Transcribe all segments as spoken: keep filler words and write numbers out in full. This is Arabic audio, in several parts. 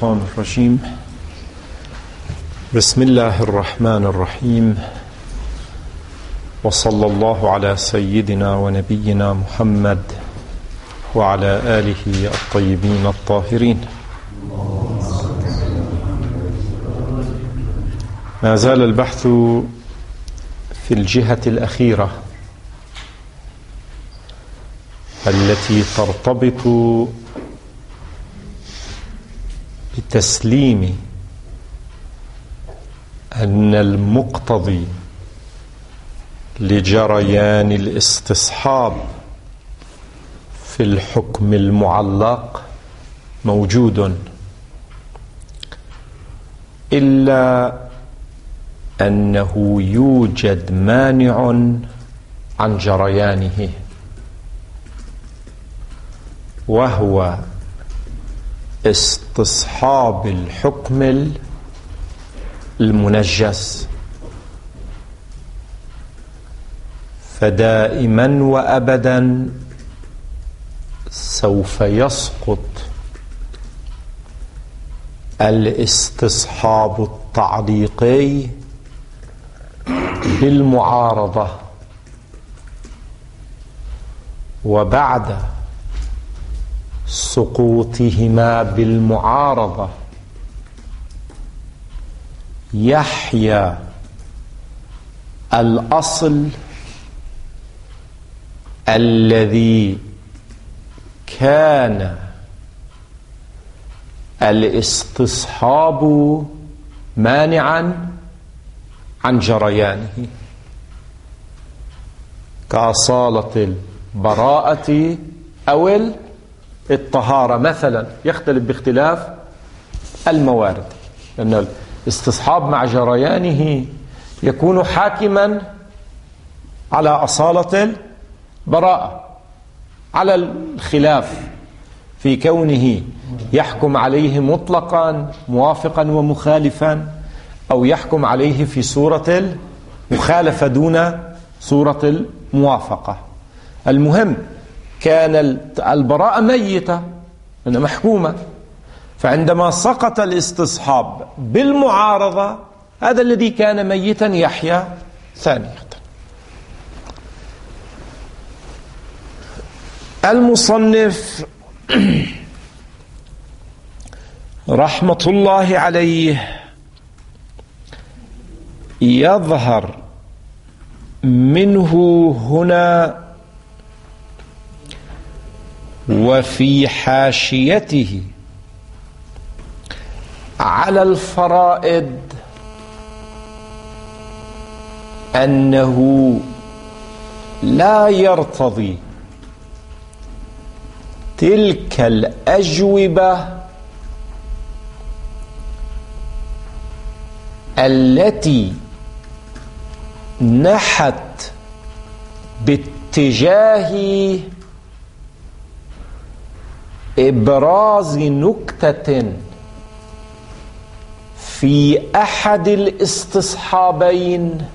الشيطان الرجيم. بسم الله الرحمن الرحيم، وصلى الله على سيدنا ونبينا محمد وعلى آله الطيبين الطاهرين. ما زال البحث في الجهة الأخيرة التي ترتبط بتسليم أن المقتضي لجريان الاستصحاب في الحكم المعلق موجود، إلا أنه يوجد مانع عن جريانه، وهو استصحاب الحكم المنجز. فدائما وأبدا سوف يسقط الاستصحاب التعليقي بالمعارضة، وبعد سقوطهما بالمعارضة يحيا الأصل الذي كان الاستصحاب مانعا عن جريانه، كأصالة البراءة أو الطهارة مثلا، يختلف باختلاف الموارد، لأن الاستصحاب مع جريانه يكون حاكما على أصالة البراءة، على الخلاف في كونه يحكم عليه مطلقا موافقا ومخالفا، أو يحكم عليه في صورة المخالفة دون صورة الموافقة. المهم كان البراءة ميتة لأنها محكومة، فعندما سقط الاستصحاب بالمعارضة هذا الذي كان ميتا يحيا ثانية. المصنف رحمة الله عليه يظهر منه هنا وفي حاشيته على الفرائض أنه لا يرتضي تلك الأجوبة التي نحت باتجاه إبراز نكتة في أحد الاستصحابين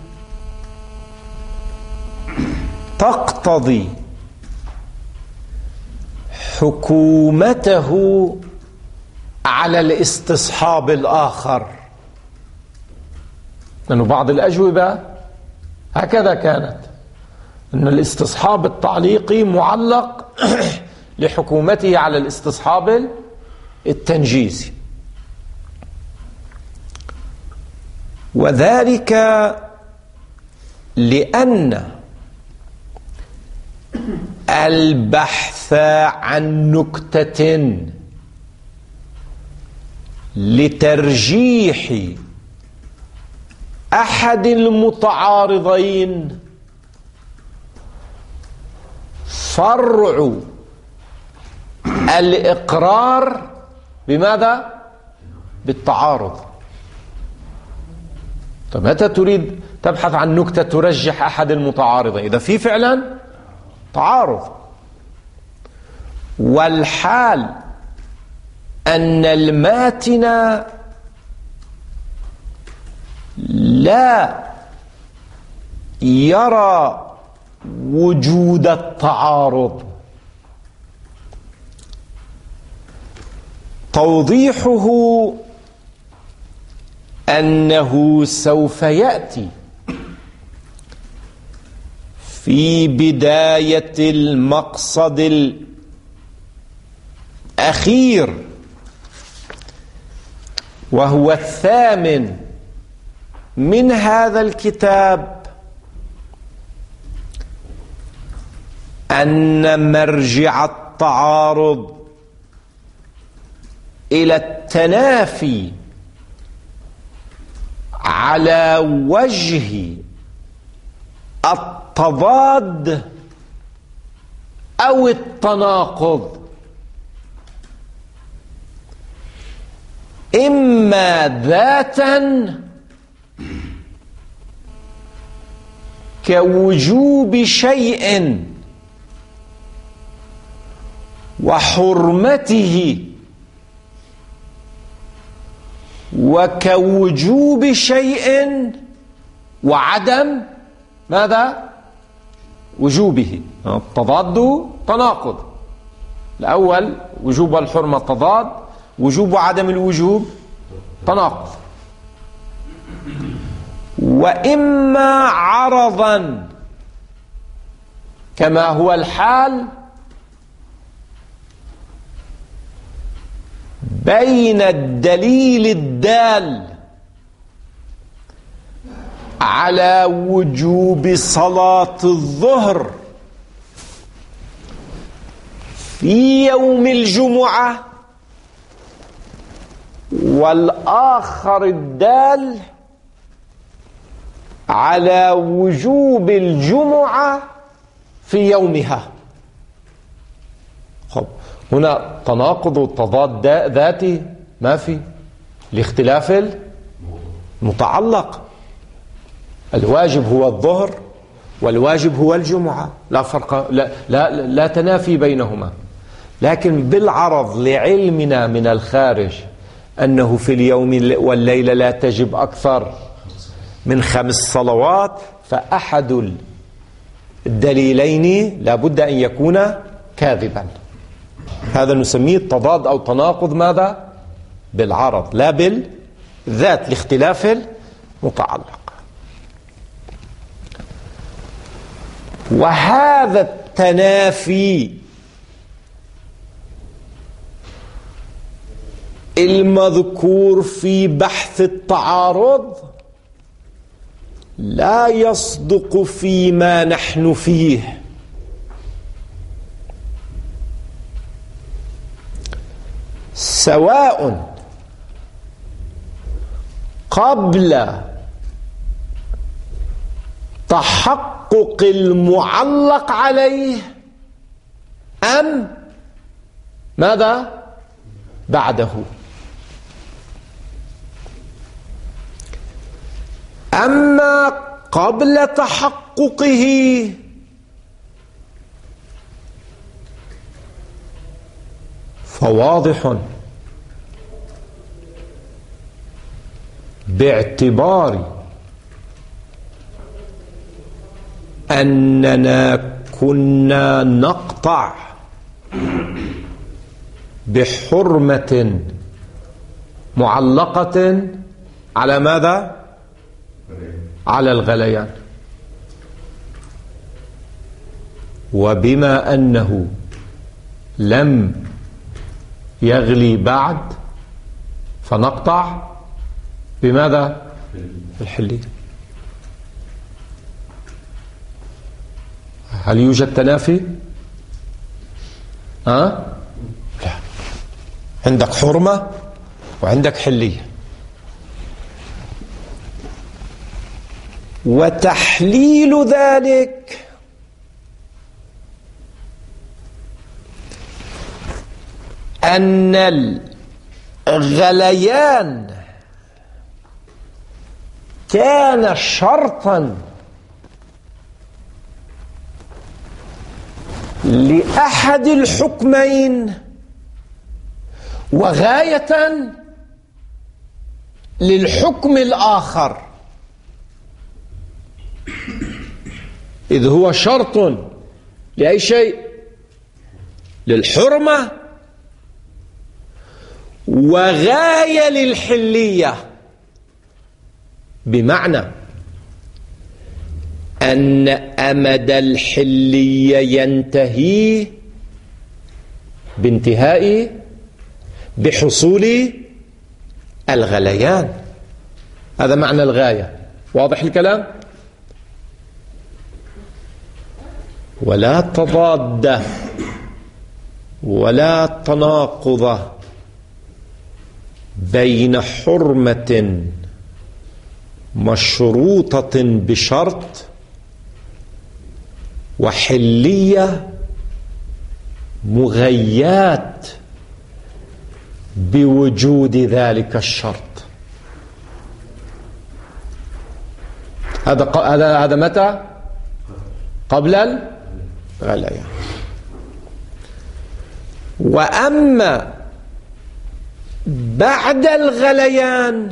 تقتضي حكومته على الاستصحاب الآخر، لأنه بعض الأجوبة هكذا كانت، أن الاستصحاب التعليقي معلق لحكومته على الاستصحاب التنجيزي، وذلك لأن البحث عن نكتة لترجيح أحد المتعارضين فرع الإقرار بماذا؟ بالتعارض. طب متى تريد تبحث عن نكتة ترجح أحد المتعارضين؟ إذا في فعلا تعارض، والحال أن الماتن لا يرى وجود التعارض. توضيحه أنه سوف يأتي في بداية المقصد الأخير وهو الثامن من هذا الكتاب أن مرجع التعارض إلى التنافي على وجه التضاد أو التناقض إما ذاتا كوجوب شيء وحرمته وكوجوب شيء وعدم ماذا؟ وجوبه. التضاد تناقض، الأول وجوب الحرمة تضاد، وجوب عدم الوجوب تناقض. وإما عرضا كما هو الحال بين الدليل الدال على وجوب صلاة الظهر في يوم الجمعة والآخر الدال على وجوب الجمعة في يومها. خب هنا تناقض وتضاد ذاتي ما في، لاختلاف المتعلق. الواجب هو الظهر والواجب هو الجمعة، لا فرق، لا, لا, لا تنافي بينهما. لكن بالعرض لعلمنا من الخارج أنه في اليوم والليلة لا تجب أكثر من خمس صلوات، فأحد الدليلين لا بد أن يكون كاذبا. هذا نسميه تضاد أو تناقض ماذا؟ بالعرض لا بالذات لاختلاف المتعلق. وهذا التنافي المذكور في بحث التعارض لا يصدق فيما نحن فيه، سواء قبل تحقق المعلق عليه أم ماذا بعده. أما قبل تحققه فواضح باعتبار أننا كنا نقطع بحرمة معلقة على ماذا؟ على الغليان. وبما أنه لم يغلي بعد فنقطع بماذا؟ الحلية. هل يوجد تنافي؟ ها؟ لا. عندك حرمة وعندك حلية. وتحليل ذلك أن الغليان كان شرطا لأحد الحكمين وغاية للحكم الآخر، إذ هو شرط لأي شيء، للحرمة وغاية للحلية، بمعنى أن أمد الحلية ينتهي بانتهاء بحصول الغليان. هذا معنى الغاية. واضح الكلام؟ ولا تضاد ولا تناقض بين حرمة مشروطة بشرط وحلية مغيات بوجود ذلك الشرط. هذا هذا هذا متى؟ قبل الغليان. وأما بعد الغليان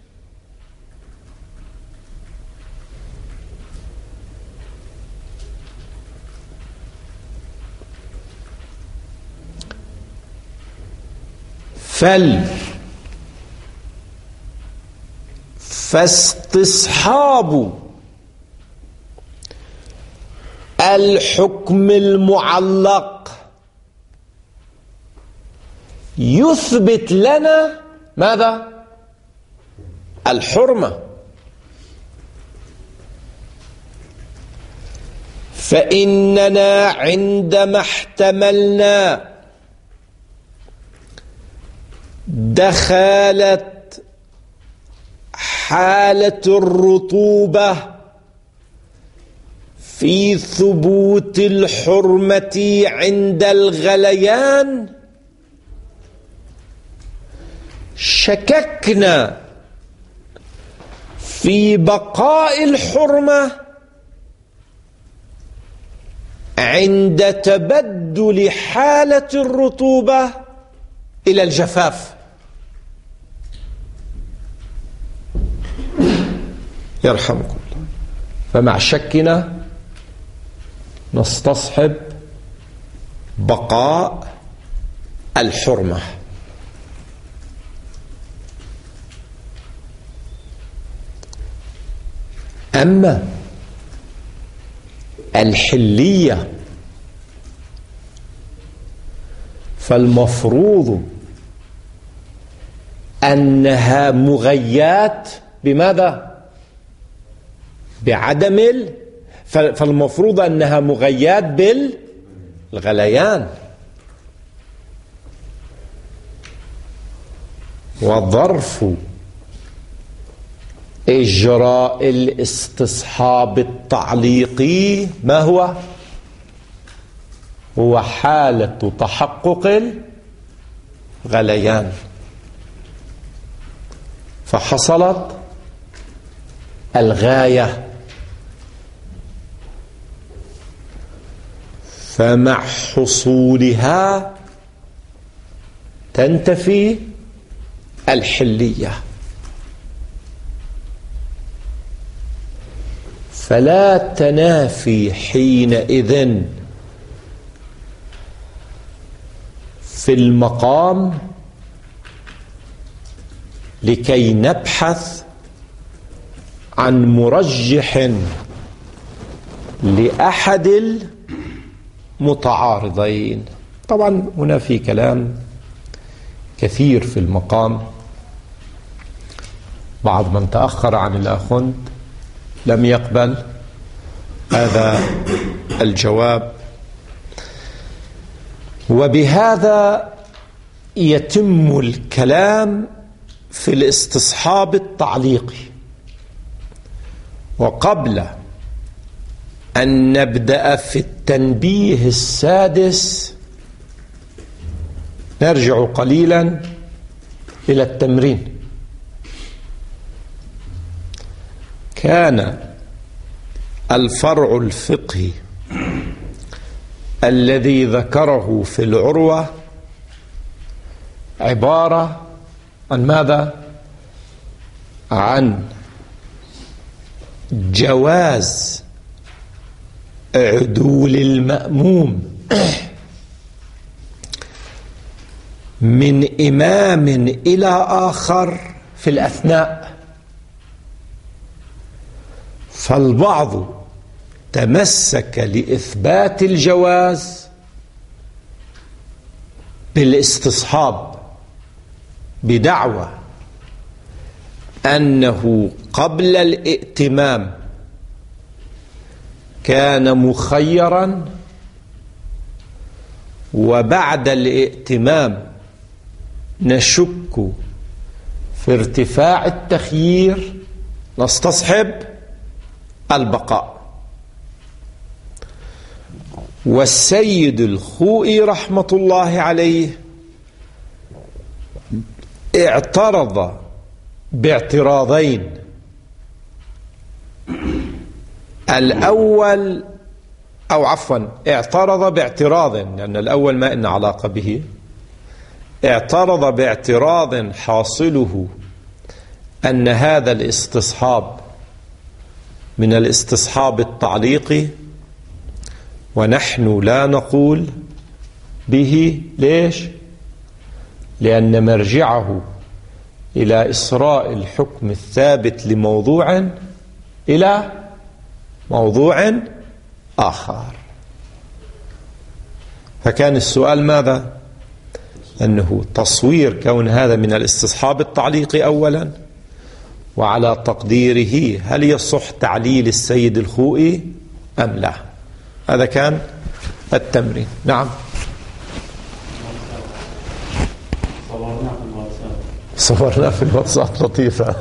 فل فاستصحاب الحكم المعلق يثبت لنا ماذا؟ الحرمة. فإننا عندما احتملنا دخالة حالة الرطوبة في ثبوت الحرمة عند الغليان شككنا في بقاء الحرمة عند تبدل حالة الرطوبة إلى الجفاف. يرحمكم الله. فمع شكنا نستصحب بقاء الحرمة. أما الحلية فالمفروض أنها مغيات بماذا؟ بعدم ال... فالمفروض أنها مغيات بالغليان. وظرف إجراء الاستصحاب التعليقي ما هو؟ هو حالة تحقق الغليان. فحصلت الغاية. فمع حصولها تنتفي الحلية. فلا تنافي حينئذ في المقام لكي نبحث عن مرجح لأحد المتعارضين. طبعا هنا في كلام كثير في المقام. بعض من تأخر عن الآخوند لم يقبل هذا الجواب، وبهذا يتم الكلام في الاستصحاب التعليقي. وقبل أن نبدأ في التنبيه السادس نرجع قليلا إلى التمرين. كان الفرع الفقهي الذي ذكره في العروة عبارة عن ماذا؟ عن جواز عدول المأموم من إمام إلى آخر في الأثناء. فالبعض تمسك لإثبات الجواز بالاستصحاب بدعوى أنه قبل الائتمام كان مخيرا، وبعد الائتمام نشك في ارتفاع التخيير نستصحب البقاء. والسيد الخوئي رحمة الله عليه اعترض باعتراضين. الأول أو عفوا اعترض باعتراض، لأن الأول ما إن علاقة به. اعترض باعتراض حاصله أن هذا الاستصحاب من الاستصحاب التعليقي، ونحن لا نقول به. ليش؟ لأن مرجعه إلى إسراء الحكم الثابت لموضوع إلى موضوع آخر. فكان السؤال ماذا؟ أنه تصوير كون هذا من الاستصحاب التعليقي أولا، وعلى تقديره هل يصح تعليل السيد الخوئي أم لا. هذا كان التمرين. نعم. صورنا في الواتساب لطيفة.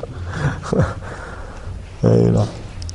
أي نعم.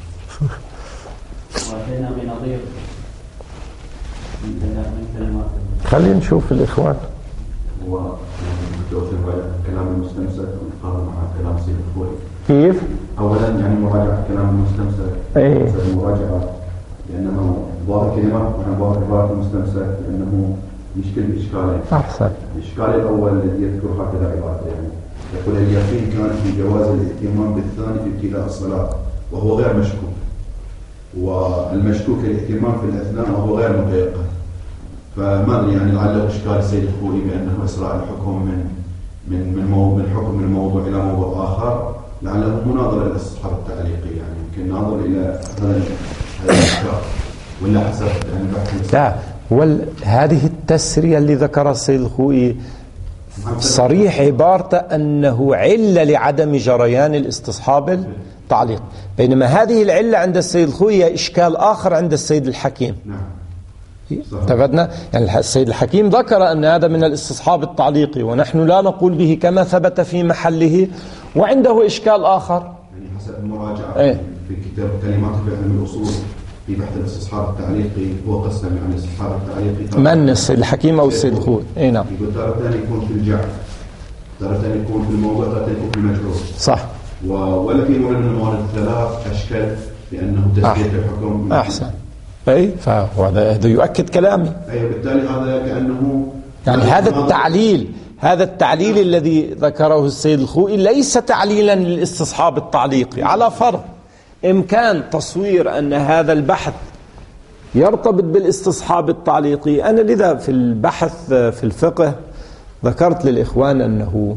خلينا نشوف الإخوان. هو كلام المستمسك والقارن مع كلام السيد الخوئي. كيف؟ أولا يعني مراجعة كلام المستمسك. أي. مراجعة لأنه ظاهر كلمة وعن ظاهر عبارة المستمسك لأنه يشكل بإشكالين. أحسن. الإشكال الأول الذي يذكر هكذا عبارة يعني يقول اليقين كان في جواز الاهتمام بالثاني في ابتداء الصلاة وهو غير مشكوك، والمشكوك الاهتمام في الأثناء وهو غير متيقن. فما أدري يعني لعله إشكال السيد الخوئي بأنه إسراء الحكم من من من موضوع من حكم من موضوع إلى موضوع آخر، لعله مناظر للاستصحاب التعليقي، يعني يمكن ناظر إلى هذا الإشكال ولا حسب يعني بحث. لا، وهذه التسرية اللي ذكرها السيد الخوئي صريح عبارته أنه علة لعدم جريان الاستصحاب التعليق، بينما هذه العلة عند السيد الخوئي إشكال آخر عند السيد الحكيم. نعم. تفدنا يعني السيد الحكيم ذكر أن هذا من الاستصحاب التعليقي ونحن لا نقول به كما ثبت في محله، وعنده إشكال آخر. يعني حسب المراجعة ايه؟ في كتاب كلمات في علم الأصول في بحث الاستصحاب التعليقي هو قسم يعني الاستصحاب التعليقي من السيد الحكيم أو السيد الخوئي؟ اي نعم. يقول تارة ثاني يكون في الجعل، تارة ثاني يكون في الموضوع، تارة ثاني يكون في المجهول. صح. ولا في مورد من الموارد الثلاث أشكال لأنه تسديد الحكم. أحسن. أي فهو هذا يؤكد كلامي. أي بالتالي هذا كأنه يعني هذا التعليل هذا التعليل نعم. الذي ذكره السيد الخوئي ليس تعليلا للاستصحاب التعليقي، على فرض إمكان تصوير أن هذا البحث يرتبط بالاستصحاب التعليقي. أنا لذا في البحث في الفقه ذكرت للإخوان أنه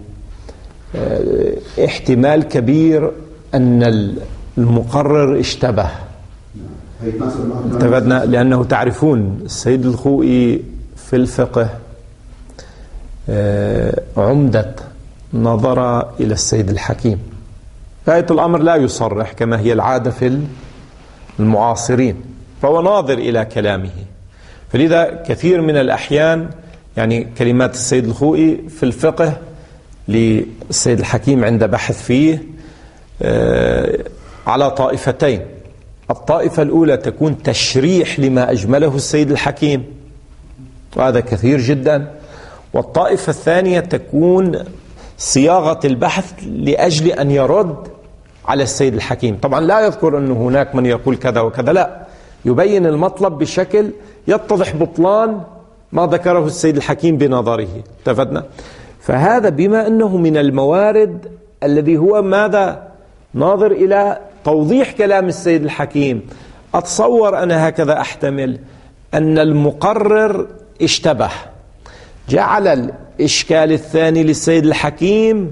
احتمال كبير أن المقرر اشتبه. تبدنا لأنه تعرفون السيد الخوئي في الفقه عمدة نظر إلى السيد الحكيم. غاية الأمر لا يصرح كما هي العادة في المعاصرين، فهو ناظر إلى كلامه. فلذا كثير من الأحيان يعني كلمات السيد الخوئي في الفقه للسيد الحكيم عند بحث فيه على طائفتين. الطائفة الأولى تكون تشريح لما أجمله السيد الحكيم، وهذا كثير جدا. والطائفة الثانية تكون صياغة البحث لأجل أن يرد على السيد الحكيم. طبعا لا يذكر أن هناك من يقول كذا وكذا، لا، يبين المطلب بشكل يتضح بطلان ما ذكره السيد الحكيم بنظره. اتفقنا؟ فهذا بما أنه من الموارد الذي هو ماذا ناظر إلى توضيح كلام السيد الحكيم، أتصور أنا هكذا أحتمل أن المقرر اشتبه، جعل الإشكال الثاني للسيد الحكيم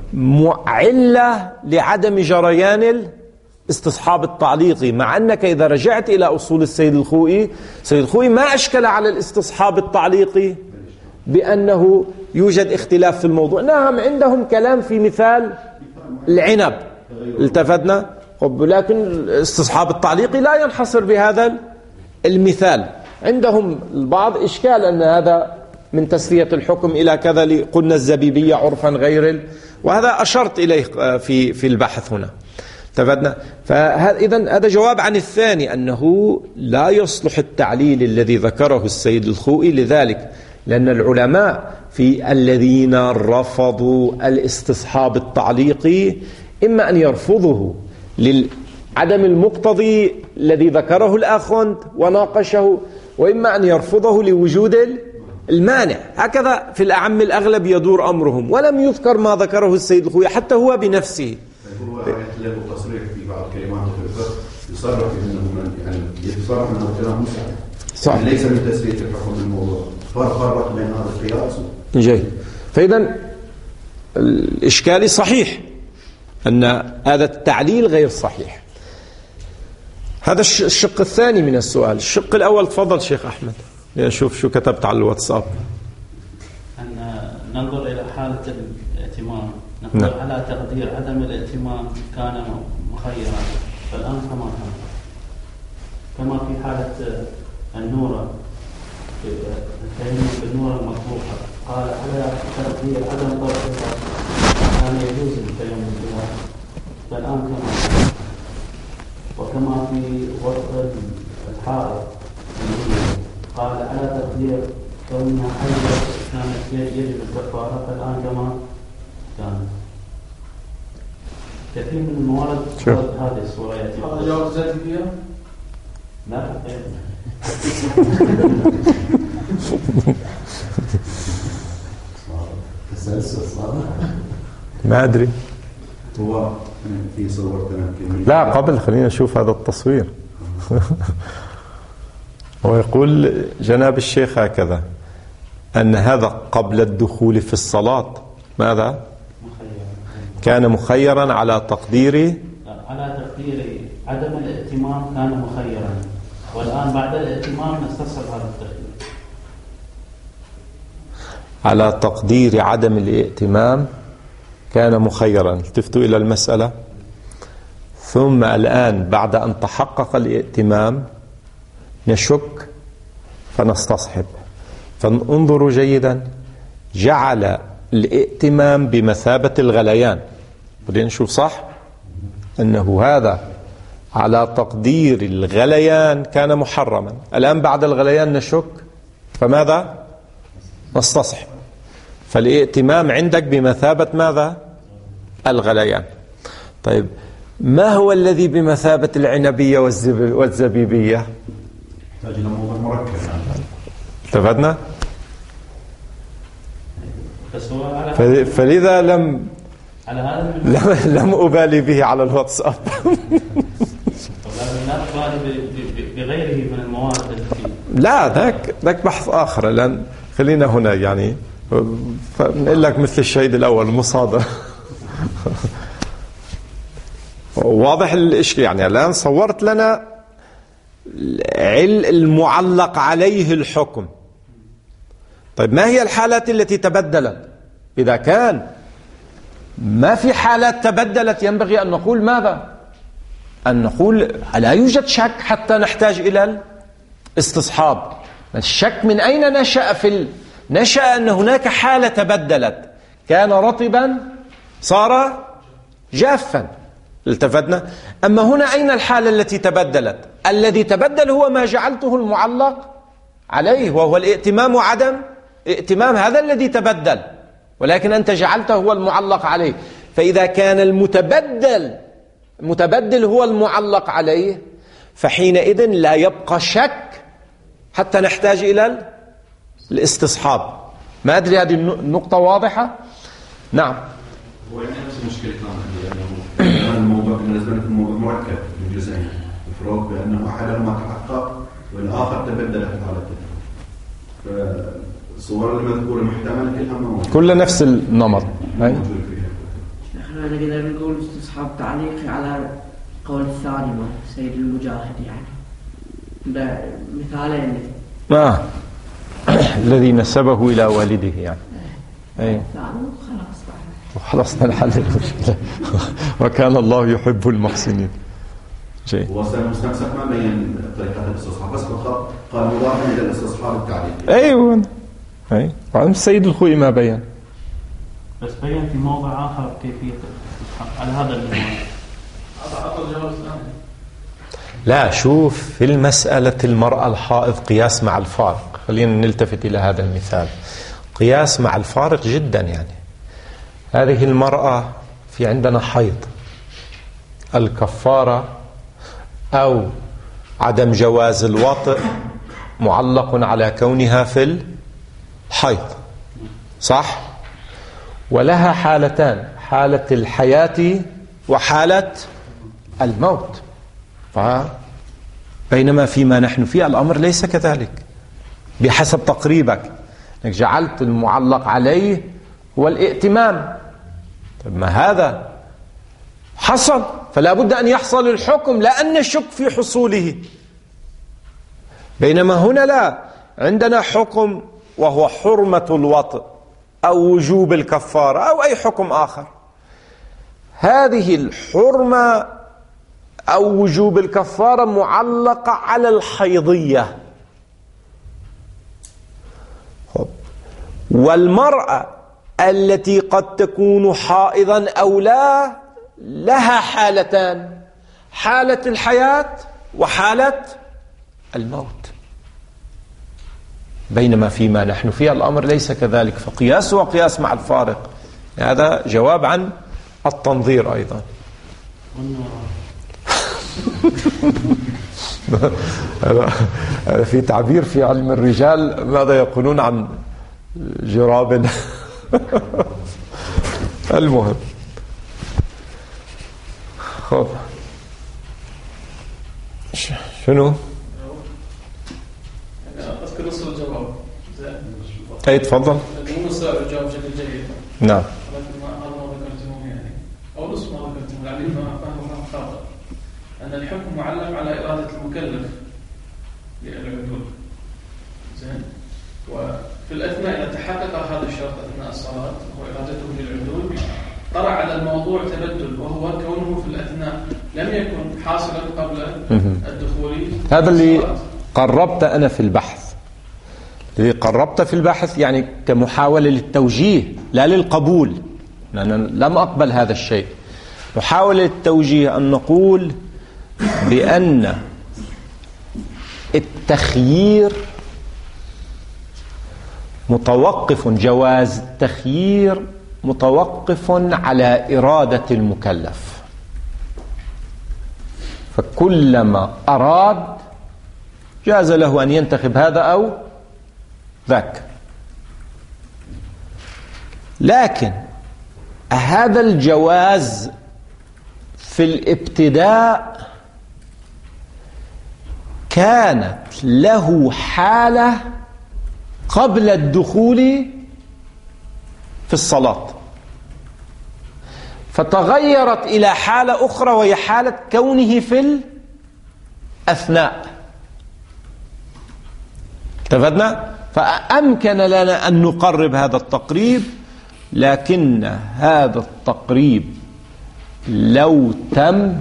علة لعدم جريان الاستصحاب التعليقي، مع أنك إذا رجعت إلى أصول السيد الخوئي، السيد الخوئي ما أشكل على الاستصحاب التعليقي بأنه يوجد اختلاف في الموضوع. نعم عندهم كلام في مثال العنب، التفتنا، لكن الاستصحاب التعليقي لا ينحصر بهذا المثال. عندهم البعض إشكال أن هذا من تسرية الحكم إلى كذا، قلنا الزبيبية عرفا غير ال... وهذا أشرت إليه في في البحث هنا، تفدنا. فإذا هذا جواب عن الثاني، أنه لا يصلح التعليل الذي ذكره السيد الخوئي لذلك، لأن العلماء في الذين رفضوا الاستصحاب التعليقي إما أن يرفضه للعدم المقتضي الذي ذكره الآخوند وناقشه، وإما أن يرفضه لوجود المانع. هكذا في الأعم الأغلب يدور أمرهم، ولم يذكر ما ذكره السيد الخوئي حتى هو بنفسه. هو له تصريح في بعض كلماته في الفقه يصرح بأنه من يعني يتصرح أنه كلام مساعد صح، ليس من تسرية الحكم الموضوع، فرق بين هذا القياس. جيد. فإذا الإشكال صحيح أن هذا التعليل غير صحيح. هذا الشق الثاني من السؤال. الشق الأول تفضل شيخ أحمد لنشوف شو كتبت على الواتساب. أن ننظر إلى حالة الائتمام، نقول نعم. على تقدير عدم الائتمام كان مخيرا، فالآن كما كان، كما في حالة النورة التيمم بالنورة المطروحة، قال على تقدير عدم طرحها كان يجوز التيمم بها، فالآن كما كان. وكما في وطء الحائط قال على تقدير كونها حية كانت يجب الكفارة، فالآن كما كان. كثير من الموارد هذه الصورة يأتي. هذا جواب ذاتي فيها؟ لا ما أدري. هو في صور لا قبل خلينا نشوف هذا التصوير. ويقول جناب الشيخ هكذا أن هذا قبل الدخول في الصلاة ماذا؟ كان مخيرا على تقدير على تقدير عدم الائتمام كان مخيرا، والآن بعد الائتمام نستصحب هذا التخيير. على تقدير عدم الائتمام كان مخيرا. التفتوا إلى المسألة. ثم الآن بعد أن تحقق الائتمام نشك فنستصحب. فانظروا جيدا، جعل الائتمام بمثابة الغليان. بدنا نشوف صح أنه هذا على تقدير الغليان كان محرما. الآن بعد الغليان نشك فماذا؟ نستصحب. فالائتمام عندك بمثابة ماذا؟ الغليان. طيب ما هو الذي بمثابة العنبية والزبيبية؟ يحتاج إلى موضوع مركب. اتفقنا؟ فلذا لم لم, لم أبالي به على الواتساب. بغيره من المواد. لا ذاك ذاك بحث آخر. الآن خلينا هنا يعني فنقول لك مثل الشهيد الأول مصادر. واضح الإشكال يعني. الآن صورت لنا المعلق عليه الحكم. طيب ما هي الحالات التي تبدلت؟ إذا كان ما في حالات تبدلت ينبغي أن نقول ماذا؟ أن نقول لا يوجد شك حتى نحتاج إلى الاستصحاب. الشك من أين نشأ؟ في ال... نشأ أن هناك حالة تبدلت، كان رطبا صار جافا. التفتنا. أما هنا أين الحالة التي تبدلت؟ الذي تبدل هو ما جعلته المعلق عليه، وهو الائتمام وعدم ائتمام. هذا الذي تبدل، ولكن أنت جعلته هو المعلق عليه. فإذا كان المتبدل المتبدل هو المعلق عليه، فحينئذ لا يبقى شك حتى نحتاج إلى الاستصحاب. ما أدري هذه النقطة واضحة؟ نعم. هو يعني نفس المشكلة كان الموضوع بالنسبة لنا الموضوع مركب من جزئين، الفروق بأنه أحدهما تحقق والآخر تبدل في حالته. الصور المذكورة محتملة كلها موجودة كل نفس النمط. احنا نقدر نقول استصحاب تعليقي على قول الثاني مال سيد المجاهد يعني بمثالين آه. الذي نسبه إلى والده يعني. أي. وخلصنا الحل المشكلة. وكان الله يحب المحسنين. شيء. وصل مستنسخ ما بين طريقة الاستصحاب بس قال مضافا إلى الاستصحاب التعليقي. أيوة. أي. وعن السيد الخوئي ما بين. بس بين في موضع آخر كيفية الاستصحاب على هذا الموضوع. لا شوف في المسألة المرأة الحائض قياس مع الفارق. خلينا نلتفت إلى هذا المثال. قياس مع الفارق جدا يعني. هذه المرأة في عندنا حيض. الكفارة أو عدم جواز الوطء معلق على كونها في الحيض. صح؟ ولها حالتان، حالة الحياة وحالة الموت. بينما فيما نحن فيه الأمر ليس كذلك بحسب تقريبك، انك جعلت المعلق عليه هو الائتمام. طب ما هذا حصل فلا بد أن يحصل الحكم لا أن نشك في حصوله. بينما هنا لا، عندنا حكم وهو حرمة الوطء أو وجوب الكفارة أو أي حكم آخر. هذه الحرمة أو وجوب الكفارة معلقة على الحيضية. والمرأة التي قد تكون حائضا أو لا لها حالتان، حالة الحياة وحالة الموت. بينما فيما نحن فيه الأمر ليس كذلك، فقياس وقياس مع الفارق. هذا جواب عن التنظير أيضا. في تعبير في علم الرجال ماذا يقولون عن جراب. المهم خب شنو أذكر نص الجواب. أي تفضل. مو نص الجواب بشكل جيد. نعم. ولكن ما هذا ما ذكرتموه يعني أو نص ما ذكرتموه يعني ما فهم خاطئ. أن الحكم معلق على إرادة المكلف للعدول. زين. وفي الأثناء إذا تحقق هذا الشرط أثناء الصلاة وإرادته للعدول طرأ على الموضوع تبدل، وهو كونه في الأثناء لم يكن حاصلا قبل الدخول. هذا اللي قربت أنا في البحث، اللي قربت في البحث يعني كمحاولة للتوجيه لا للقبول، لأن لم أقبل هذا الشيء. محاولة التوجيه أن نقول بأن التخيير متوقف، جواز التخيير متوقف على إرادة المكلف. فكلما أراد جاز له أن ينتخب هذا أو ذاك. لكن هذا الجواز في الابتداء كانت له حالة قبل الدخول في الصلاة، فتغيرت إلى حالة أخرى وهي حالة كونه في الأثناء. اتفقنا؟ فأمكن لنا أن نقرب هذا التقريب، لكن هذا التقريب لو تم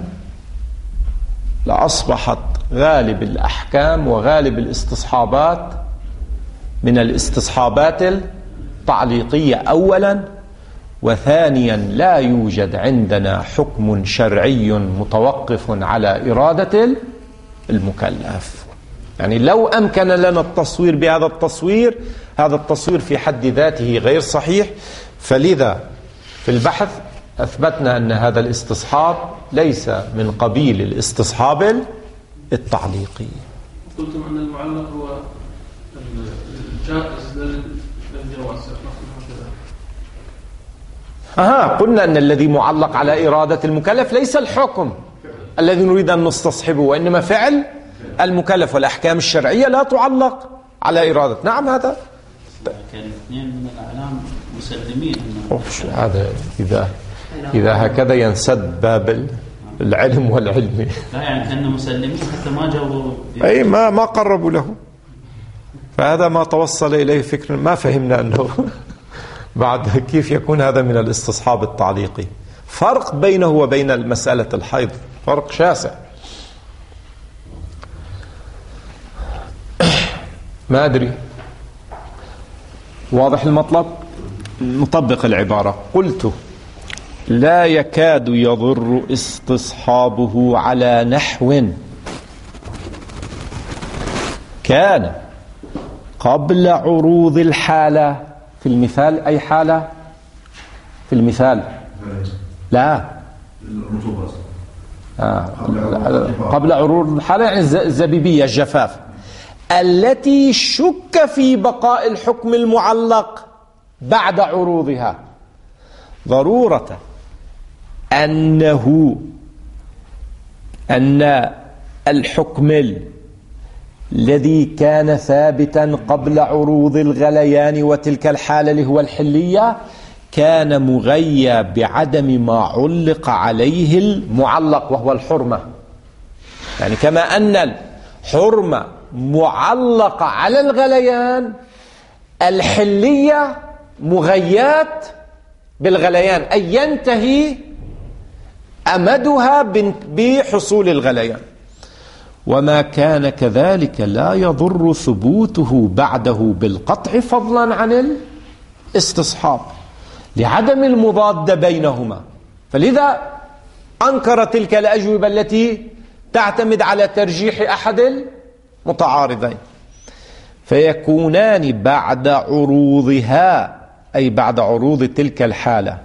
لأصبحت غالب الأحكام وغالب الاستصحابات من الاستصحابات التعليقية أولا، وثانيا لا يوجد عندنا حكم شرعي متوقف على إرادة المكلف. يعني لو أمكن لنا التصوير بهذا التصوير، هذا التصوير في حد ذاته غير صحيح. فلذا في البحث أثبتنا أن هذا الاستصحاب ليس من قبيل الاستصحاب التعليقي. قلتم أن المعلق هو الجائز للجواز. أها، قلنا أن الذي معلق على إرادة المكلف ليس الحكم الذي نريد أن نستصحبه، وإنما فعل المكلف، والأحكام الشرعية لا تعلق على إرادة. نعم هذا كان الاثنين من الأعلام مسلمين أوف، هذا إذا إذا هكذا ينسد باب العلم والعلم. لا يعني كانوا مسلمين حتى ما جاوبوا، أي ما ما قربوا له، فهذا ما توصل إليه فكر. ما فهمنا أنه بعد كيف يكون هذا من الاستصحاب التعليقي. فرق بينه وبين مسألة الحيض، فرق شاسع. ما أدري واضح المطلب. نطبق العبارة. قلت لا يكاد يضر استصحابه على نحو كان قبل عروض الحالة. في المثال أي حالة؟ في المثال لا آه. قبل عروض الحالة يعني الزبيبية الجفاف التي شك في بقاء الحكم المعلق بعد عروضها. ضرورة أنه أن الحكم الذي كان ثابتا قبل عروض الغليان وتلك الحالة اللي هو الحلية كان مغيى بعدم ما علق عليه المعلق وهو الحرمة. يعني كما أن الحرمة معلقة على الغليان، الحلية مغيات بالغليان، أي ينتهي أمدها بحصول الغليان. وما كان كذلك لا يضر ثبوته بعده بالقطع فضلا عن الاستصحاب لعدم المضاد بينهما. فلذا أنكر تلك الأجوبة التي تعتمد على ترجيح أحد المتعارضين، فيكونان بعد عروضها أي بعد عروض تلك الحالة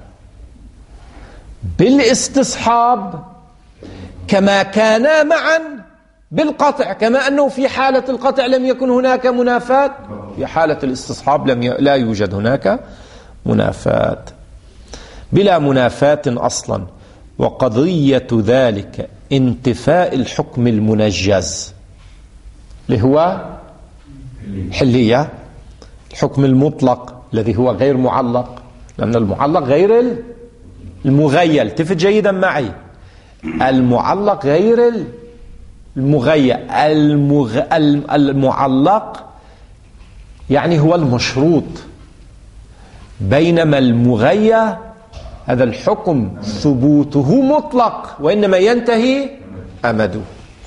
بالاستصحاب كما كانا معا بالقطع، كما أنه في حالة القطع لم يكن هناك منافاة، في حالة الاستصحاب لم ي... لا يوجد هناك منافاة، بلا منافاة أصلا. وقضية ذلك انتفاء الحكم المنجز اللي هو حلية، الحكم المطلق الذي هو غير معلق، لأن المعلق غير المغيى. التفت جيدا معي، المعلق غير المغيى. المغ... المعلق يعني هو المشروط، بينما المغيى هذا الحكم ثبوته مطلق وإنما ينتهي أمده.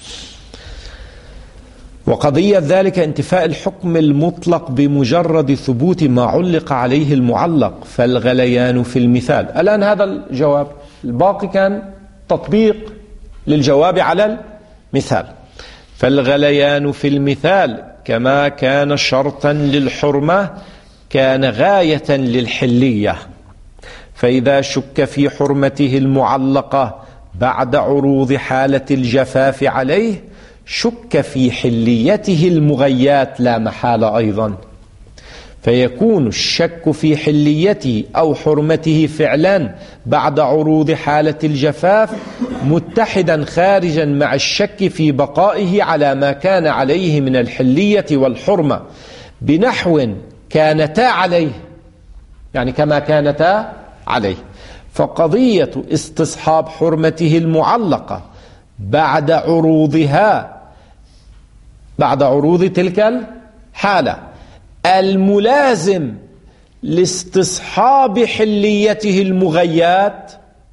وقضية ذلك انتفاء الحكم المطلق بمجرد ثبوت ما علق عليه المعلق، فالغليان في المثال. الآن هذا الجواب، الباقي كان تطبيق للجواب على المثال. فالغليان في المثال كما كان شرطا للحرمة كان غاية للحلية، فإذا شك في حرمته المعلقة بعد عروض حالة الجفاف عليه شك في حليته المغيات لا محالة أيضا، فيكون الشك في حليته أو حرمته فعلا بعد عروض حالة الجفاف متحدا خارجا مع الشك في بقائه على ما كان عليه من الحلية والحرمة بنحو كانتا عليه، يعني كما كانتا عليه. فقضية استصحاب حرمته المعلقة بعد عروضها بعد عروض تلك الحالة الملازم لاستصحاب حليته المغيات،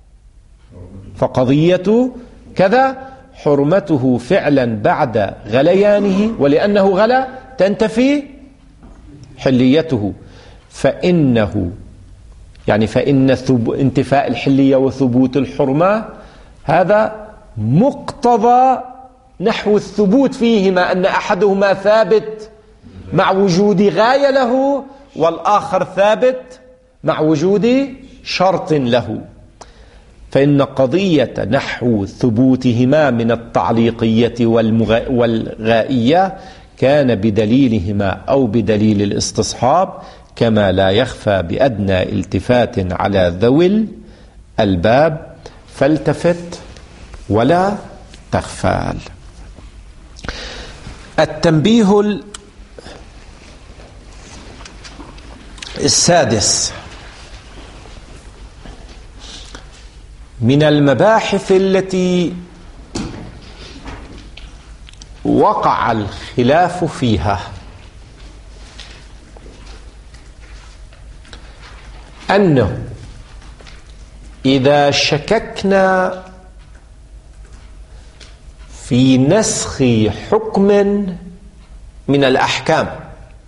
فقضية كذا حرمته فعلا بعد غليانه، ولأنه غلا تنتفي حليته، فإنه يعني فإن انتفاء الحلية وثبوت الحرمة هذا مقتضى نحو الثبوت فيهما، أن أحدهما ثابت مع وجود غاية له والآخر ثابت مع وجود شرط له. فإن قضية نحو ثبوتهما من التعليقية والغائية كان بدليلهما أو بدليل الاستصحاب، كما لا يخفى بأدنى التفات على ذوي الباب، فالتفت ولا تغفال. التنبيه السادس من المباحث التي وقع الخلاف فيها أنه إذا شككنا في نسخ حكم من الأحكام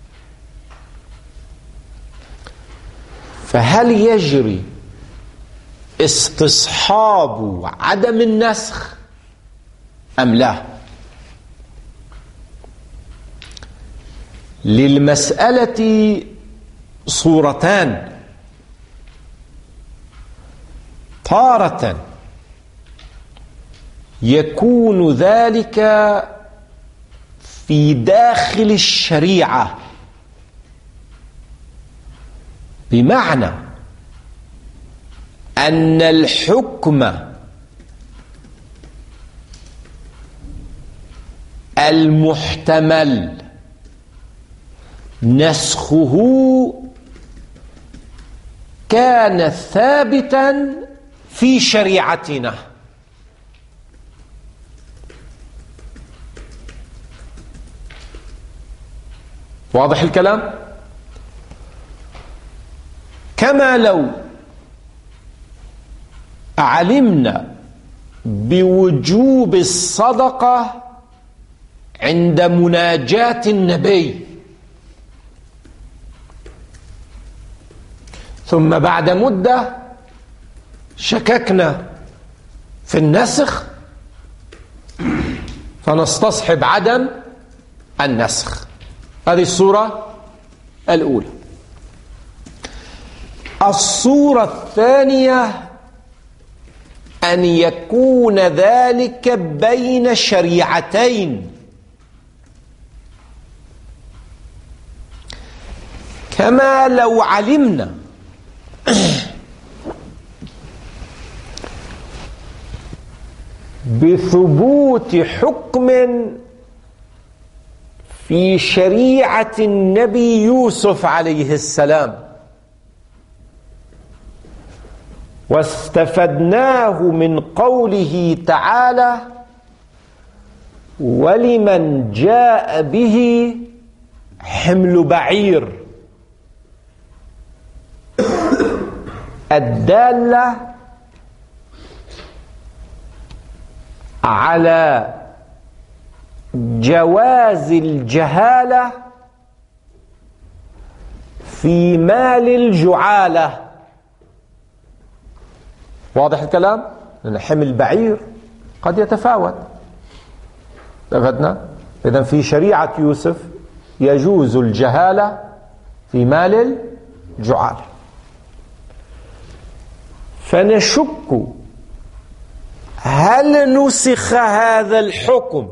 فهل يجري استصحاب عدم النسخ أم لا؟ للمسألة صورتان: تارة يكون ذلك في داخل الشريعة، بمعنى أن الحكم المحتمل نسخه كان ثابتا في شريعتنا، واضح الكلام؟ كما لو علمنا بوجوب الصدقة عند مناجاة النبي، ثم بعد مدة شككنا في النسخ فنستصحب عدم النسخ. هذه الصورة الأولى. الصورة الثانية أن يكون ذلك بين شريعتين، كما لو علمنا بثبوت حكم في شريعة النبي يوسف عليه السلام واستفدناه من قوله تعالى: ولمن جاء به حمل بعير، الدالة على جواز الجهالة في مال الجعالة. واضح الكلام؟ لأن حمل بعير قد يتفاوت. أخذنا؟ إذن في شريعة يوسف يجوز الجهالة في مال الجعالة، فنشك هل نسخ هذا الحكم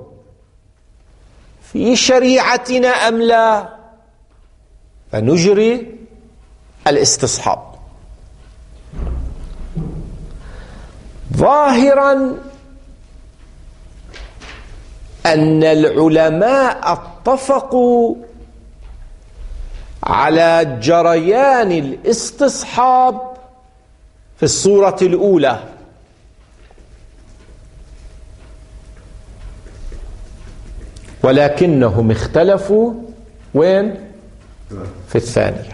في شريعتنا أم لا، فنجري الاستصحاب. ظاهرا أن العلماء اتفقوا على جريان الاستصحاب في الصورة الأولى، ولكنهم اختلفوا وين؟ في الثانية.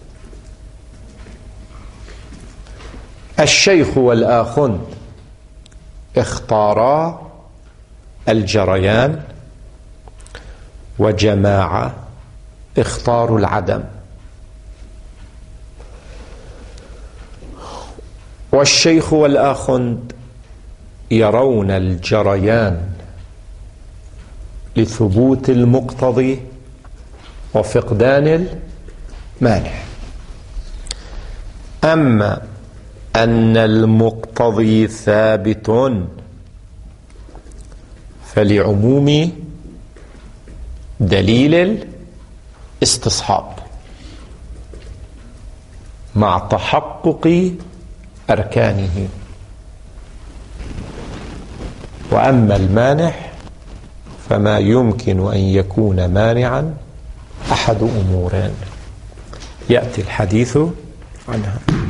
الشيخ والآخند اختارا الجريان، وجماعة اختاروا العدم. والشيخ والآخند يرون الجريان لثبوت المقتضي وفقدان المانع، أما أن المقتضي ثابت فلعموم دليل الاستصحاب مع تحقق أركانه، وأما المانع فما يمكن أن يكون مانعا أحد أمورين: يأتي الحديث عنها.